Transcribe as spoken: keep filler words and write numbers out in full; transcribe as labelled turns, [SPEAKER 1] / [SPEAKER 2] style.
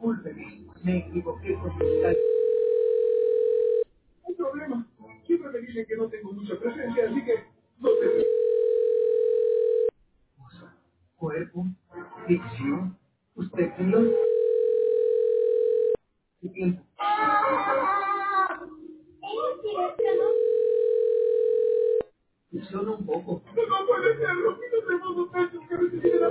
[SPEAKER 1] discúlpeme, me equivoqué con mi tal. No hay problema. Siempre me dicen que no tengo mucha presencia, así que no te... Cuerpo, dicción, usted lo... tiempo. Solo un poco. No puede ser, los niños de modo tanto que recibí de la...